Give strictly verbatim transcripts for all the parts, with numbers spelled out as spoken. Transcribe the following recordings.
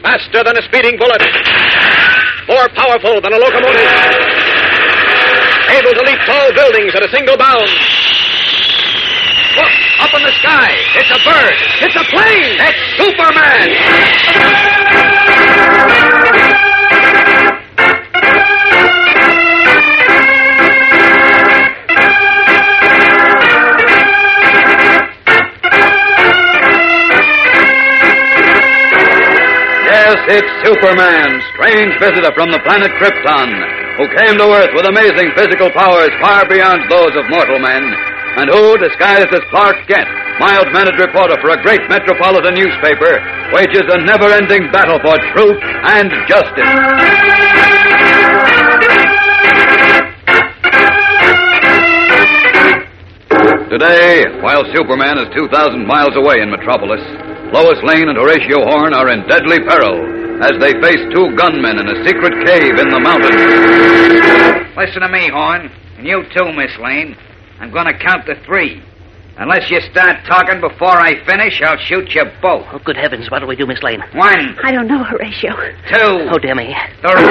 Faster than a speeding bullet. More powerful than a locomotive. Able to leap tall buildings at a single bound. Look, up in the sky. It's a bird. It's a plane. It's Superman. Yes, it's Superman, strange visitor from the planet Krypton, who came to Earth with amazing physical powers far beyond those of mortal men, and who, disguised as Clark Kent, mild-mannered reporter for a great metropolitan newspaper, wages a never-ending battle for truth and justice. Today, while Superman is two thousand miles away in Metropolis, Lois Lane and Horatio Horn are in deadly peril as they face two gunmen in a secret cave in the mountains. Listen to me, Horn, and you too, Miss Lane. I'm going to count to three. Unless you start talking before I finish, I'll shoot you both. Oh, good heavens, what do we do, Miss Lane? One. I don't know, Horatio. Two. Oh, dear me.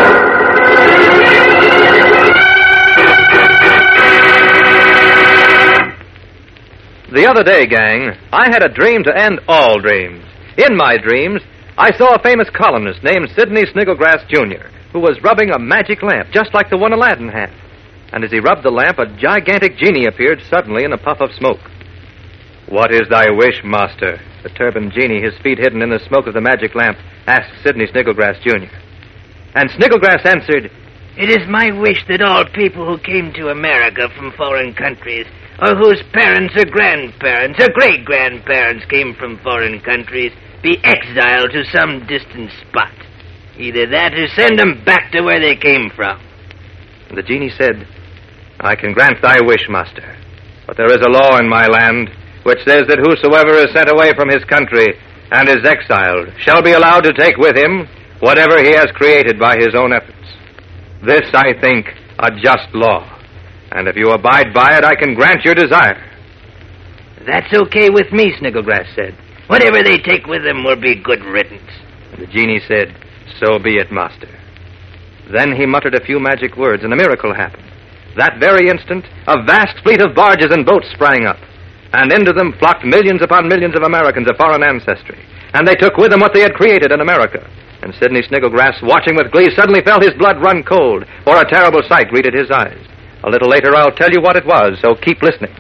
The other day, gang, I had a dream to end all dreams. In my dreams, I saw a famous columnist named Sidney Snigglegrass, Junior, who was rubbing a magic lamp, just like the one Aladdin had. And as he rubbed the lamp, a gigantic genie appeared suddenly in a puff of smoke. "What is thy wish, master?" the turbaned genie, his feet hidden in the smoke of the magic lamp, asked Sidney Snigglegrass, Junior And Snigglegrass answered, "It is my wish that all people who came to America from foreign countries, or whose parents or grandparents or great-grandparents came from foreign countries, be exiled to some distant spot. Either that or send them back to where they came from." And the genie said, "I can grant thy wish, master. But there is a law in my land which says that whosoever is sent away from his country and is exiled shall be allowed to take with him whatever he has created by his own efforts. This, I think, a just law. And if you abide by it, I can grant your desire." "That's okay with me," Snigglegrass said. "Whatever they take with them will be good riddance." And the genie said, "So be it, master." Then he muttered a few magic words, and a miracle happened. That very instant, a vast fleet of barges and boats sprang up, and into them flocked millions upon millions of Americans of foreign ancestry. And they took with them what they had created in America. And Sidney Snigglegrass, watching with glee, suddenly felt his blood run cold, for a terrible sight greeted his eyes. A little later, I'll tell you what it was, so keep listening.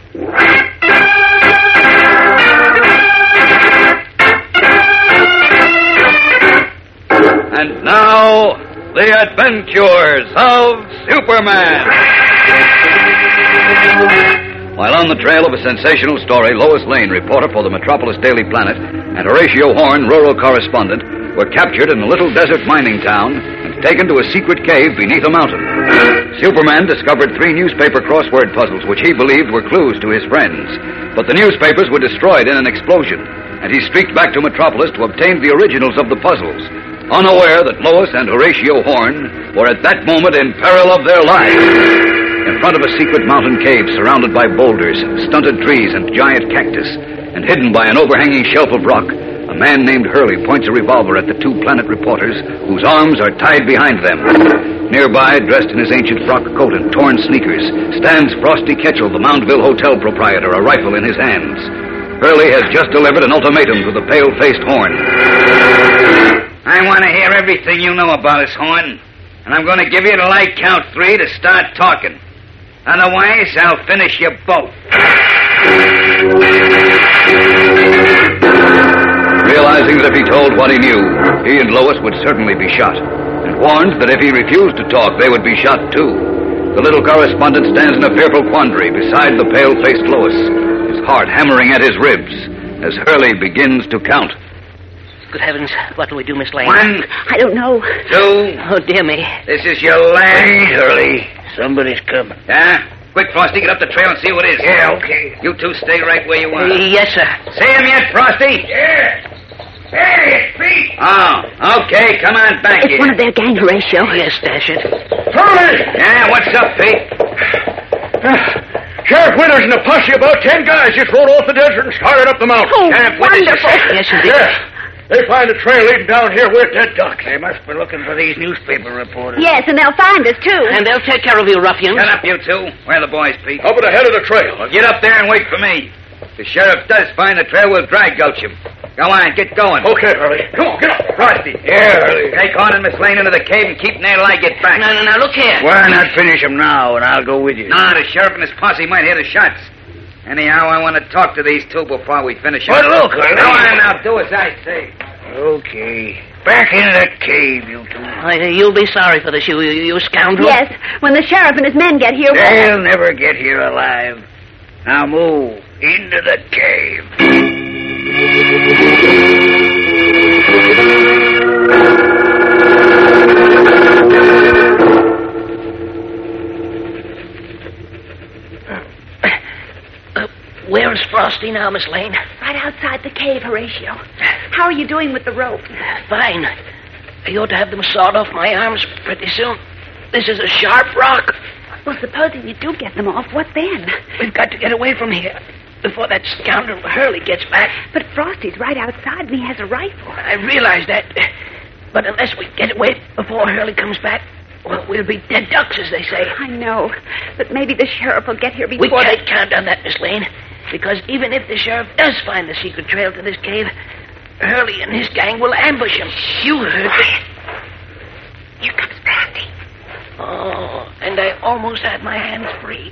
And now, the adventures of Superman. While on the trail of a sensational story, Lois Lane, reporter for the Metropolis Daily Planet, and Horatio Horn, rural correspondent, were captured in a little desert mining town and taken to a secret cave beneath a mountain. Superman discovered three newspaper crossword puzzles which he believed were clues to his friends. But the newspapers were destroyed in an explosion, and he streaked back to Metropolis to obtain the originals of the puzzles, unaware that Lois and Horatio Horn were at that moment in peril of their lives. In front of a secret mountain cave surrounded by boulders, stunted trees, and giant cactus, and hidden by an overhanging shelf of rock, a man named Hurley points a revolver at the two Planet reporters whose arms are tied behind them. Nearby, dressed in his ancient frock coat and torn sneakers, stands Frosty Ketchel, the Moundville hotel proprietor, a rifle in his hands. Hurley has just delivered an ultimatum to the pale-faced Horn. I want to hear everything you know about us, Horn. And I'm going to give you the light count three to start talking. Otherwise, I'll finish you both. Realizing that if he told what he knew, he and Lois would certainly be shot, and warned that if he refused to talk, they would be shot too. The little correspondent stands in a fearful quandary beside the pale-faced Lois, his heart hammering at his ribs as Hurley begins to count. Good heavens, what do we do, Miss Lane? One. I don't know. Two. Oh, dear me. This is your last. Wait, Hurley. Somebody's coming. Yeah? Quick, Frosty, get up the trail and see who it is. Yeah, okay. You two stay right where you are. Uh, yes, sir. See him yet, Frosty? Yeah. Hey, it's Pete. Oh, okay. Come on back It's here. one of their gang, Horatio. Yes, dash it. Hurry! Yeah, what's up, Pete? Sheriff Winters and a posse, about ten guys, just rode off the desert and started up the mountain. Oh, Sheriff Winters, wonderful. you say? Yes, indeed. Yeah. They find a trail leading down here, we're dead ducks. They must be looking for these newspaper reporters. Yes, and they'll find us, too. And they'll take care of you, ruffians. Shut up, you two. Where are the boys, Pete? Up at the head of the trail. Well, get up there and wait for me. If the sheriff does find the trail, we'll drag gulch him. Go on, get going. Okay, Hurley. Come on, get up. Frosty. Yeah, Hurley. Take on and Miss Lane into the cave and keep Ned till I get back. No, no, no, look here. Why not finish him now, and I'll go with you? Nah, the sheriff and his posse might hear the shots. Anyhow, I want to talk to these two before we finish Well, up. look, Hurley. Go on now, do as I say. Okay. Back into that cave, you two. Uh, you'll be sorry for this, you, you, you scoundrel. Yes, when the sheriff and his men get here... They'll never get here alive. Now move into the cave. Uh, where's Frosty now, Miss Lane? Right outside the cave, Horatio. How are you doing with the rope? Fine. I ought to have them sawed off my arms pretty soon. This is a sharp rock. Well, supposing you do get them off, what then? We've got to get away from here before that scoundrel Hurley gets back. But Frosty's right outside and he has a rifle. I realize that. But unless we get away before Hurley comes back, well, we'll be dead ducks, as they say. I know, but maybe the sheriff will get here We before... can't count on that, Miss Lane, because even if the sheriff does find the secret trail to this cave, Hurley and his gang will ambush him. You heard it. Here comes Frosty. Oh, and I almost had my hands free.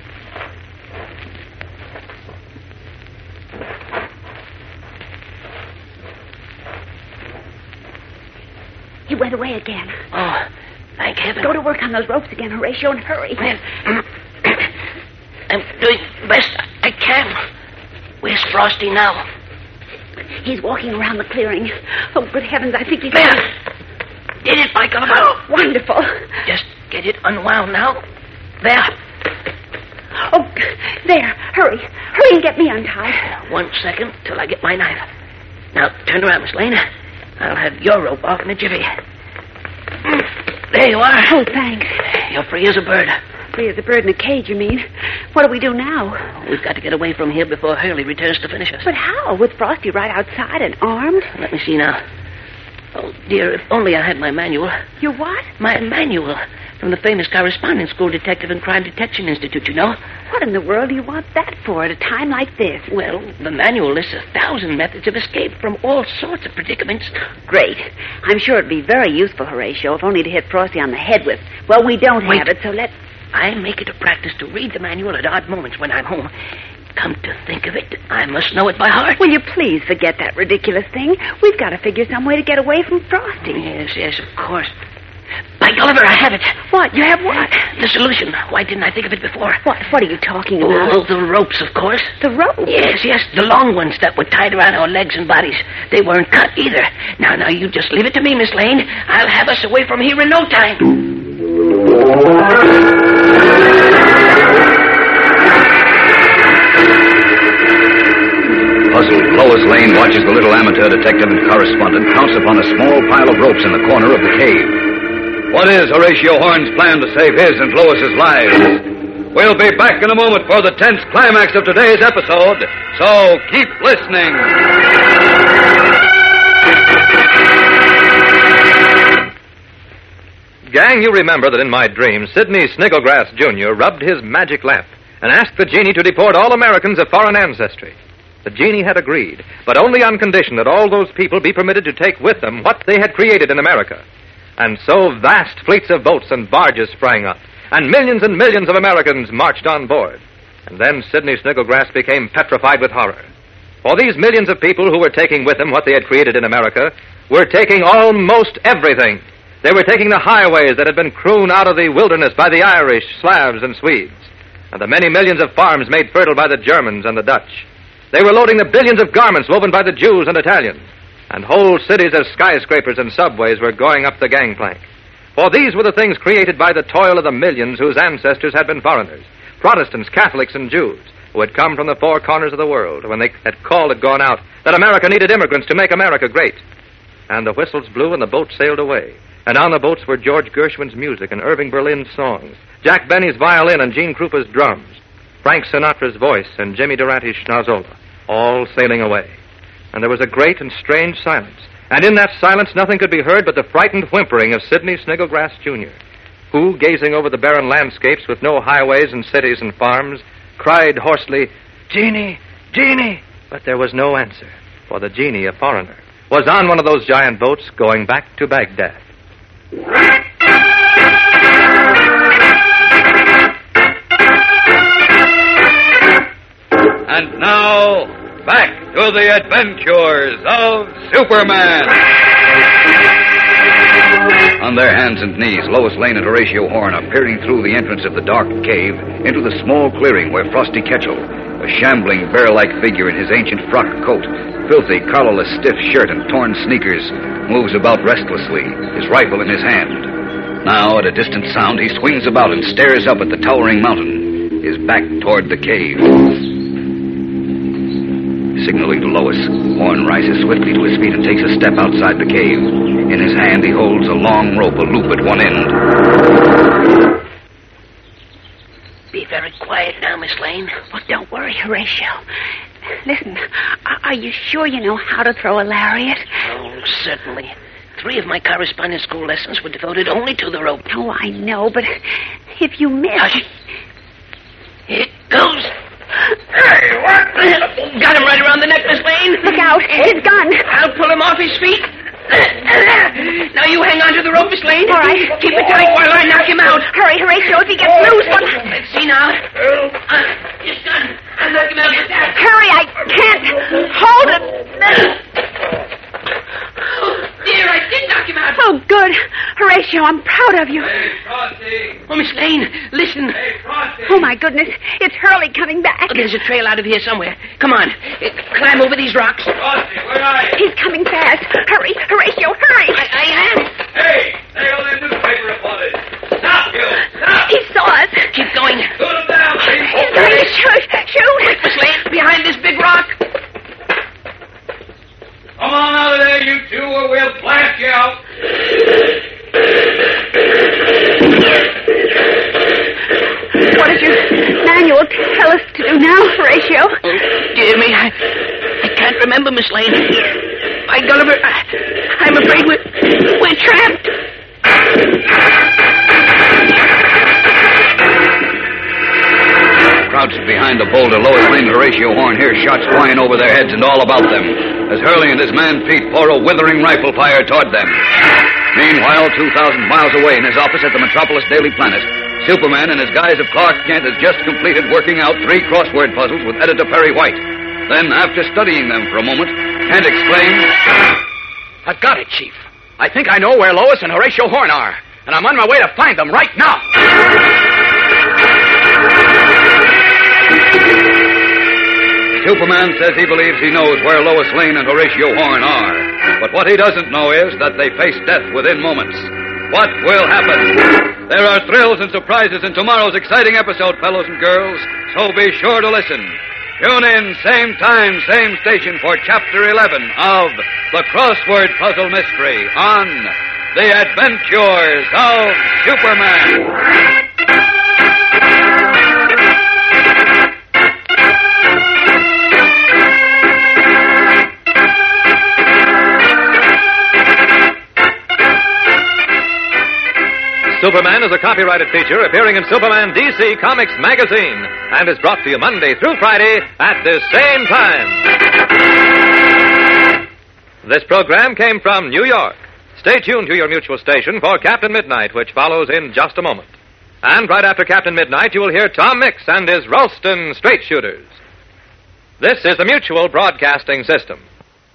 He went away again. Oh, thank heaven. Go to work on those ropes again, Horatio, and hurry. Well, I'm doing the best I can. Where's Frosty now? He's walking around the clearing. Oh, good heavens, I think he's... There! Did it, Michael? Oh, wonderful. Just get it unwound now. There. Oh, there. Hurry. Hurry and get me untied. One second till I get my knife. Now, turn around, Miss Lane. I'll have your rope off in a jiffy. There you are. Oh, thanks. You're free as a bird. Free as a bird in a cage, you mean? What do we do now? We've got to get away from here before Hurley returns to finish us. But how? With Frosty right outside and armed? Let me see now. Oh, dear, if only I had my manual. Your what? My manual from the famous Correspondence School Detective and Crime Detection Institute, you know. What in the world do you want that for at a time like this? Well, the manual lists a thousand methods of escape from all sorts of predicaments. Great. I'm sure it'd be very useful, Horatio, if only to hit Frosty on the head with. Well, we don't Wait. have it, so let's... I make it a practice to read the manual at odd moments when I'm home. Come to think of it, I must know it by heart. Will you please forget that ridiculous thing? We've got to figure some way to get away from Frosty. Yes, yes, of course. By Gulliver, I have it. What? You have what? The solution. Why didn't I think of it before? What? What are you talking about? Oh, the ropes, of course. The rope? Yes, yes, the long ones that were tied around our legs and bodies. They weren't cut either. Now, now, you just leave it to me, Miss Lane. I'll have us away from here in no time. Puzzled, Lois Lane watches the little amateur detective and correspondent pounce upon a small pile of ropes in the corner of the cave. What is Horatio Horn's plan to save his and Lois's lives? We'll be back in a moment for the tense climax of today's episode, so keep listening. Gang, you remember that in my dream, Sidney Snigglegrass Junior rubbed his magic lamp and asked the genie to deport all Americans of foreign ancestry. The genie had agreed, but only on condition that all those people be permitted to take with them what they had created in America. And so vast fleets of boats and barges sprang up, and millions and millions of Americans marched on board. And then Sidney Snigglegrass became petrified with horror. For these millions of people who were taking with them what they had created in America were taking almost everything. They were taking the highways that had been crooned out of the wilderness by the Irish, Slavs, and Swedes, and the many millions of farms made fertile by the Germans and the Dutch. They were loading the billions of garments woven by the Jews and Italians, and whole cities of skyscrapers and subways were going up the gangplank. For these were the things created by the toil of the millions whose ancestors had been foreigners, Protestants, Catholics, and Jews, who had come from the four corners of the world when they had called it gone out that America needed immigrants to make America great. And the whistles blew and the boat sailed away. And on the boats were George Gershwin's music and Irving Berlin's songs, Jack Benny's violin and Gene Krupa's drums, Frank Sinatra's voice and Jimmy Durante's schnozola, all sailing away. And there was a great and strange silence And in that silence, nothing could be heard but the frightened whimpering of Sidney Snigglegrass, Junior, who, gazing over the barren landscapes with no highways and cities and farms, cried hoarsely, "Genie! Genie!" But there was no answer, for the genie, a foreigner, was on one of those giant boats going back to Baghdad. And now, back to the adventures of Superman. On their hands and knees, Lois Lane and Horatio Horn are peering through the entrance of the dark cave into the small clearing where Frosty Ketchel, a shambling, bear-like figure in his ancient frock coat, filthy, collarless, stiff shirt, and torn sneakers, moves about restlessly, his rifle in his hand. Now, at a distant sound, he swings about and stares up at the towering mountain, his back toward the cave. Signaling to Lois, Horn rises swiftly to his feet and takes a step outside the cave. In his hand, he holds a long rope, a loop at one end. Be very quiet now, Miss Lane. Well, don't worry, Horatio. Listen, are, are you sure you know how to throw a lariat? Oh, certainly. Three of my correspondence school lessons were devoted only to the rope. Oh, I know, but if you miss... Hush. Here it goes. Hey, what? Got him right around the neck, Miss Lane. Look out, his gun. I'll pull him off his feet. Now you hang on to the rope, Miss Lane. All right. Keep it tight while I knock him out. Hurry, Horatio, if he gets loose. What... Let's see now. Uh, his gun. I'll knock him out with that. Hurry, I can't. Hold it. Oh, dear, I did knock him out. Oh, good. Horatio, I'm proud of you. Hey, Frosty! Oh, Miss Lane, listen. Hey, Frosty! Oh, my goodness. It's Hurley coming back. Oh, there's a trail out of here somewhere. Come on. Uh, climb over these rocks. Frosty, where are you? He's coming fast. Hurry, Horatio, hurry. I, I am. Hey, there go them newspaper reporters. Stop, you! Stop! He saw us. Keep going. Shoot them down, please. He's going to shoot. Shoot. Miss Lane, behind this big rock. Come on out of there, you two, or we'll blast you out. What does your manual tell us to do now, Horatio? Oh, dear me, I, I can't remember, Miss Lane. My Gulliver, I, I'm afraid we're, we're trapped. Crouched behind the boulder, Lois Lane and Horatio Horn hear shots flying over their heads and all about them, as Hurley and his man Pete pour a withering rifle fire toward them. Meanwhile, two thousand miles away in his office at the Metropolis Daily Planet, Superman, in his guise of Clark Kent, has just completed working out three crossword puzzles with editor Perry White. Then, after studying them for a moment, Kent exclaims, I've got it, Chief. I think I know where Lois and Horatio Horn are, and I'm on my way to find them right now. Superman says he believes he knows where Lois Lane and Horatio Horn are. But what he doesn't know is that they face death within moments. What will happen? There are thrills and surprises in tomorrow's exciting episode, fellows and girls, so be sure to listen. Tune in, same time, same station for Chapter eleven of The Crossword Puzzle Mystery on The Adventures of Superman. Superman is a copyrighted feature appearing in Superman D C Comics magazine and is brought to you Monday through Friday at this same time. This program came from New York. Stay tuned to your mutual station for Captain Midnight, which follows in just a moment. And right after Captain Midnight, you will hear Tom Mix and his Ralston Straight Shooters. This is the Mutual Broadcasting System.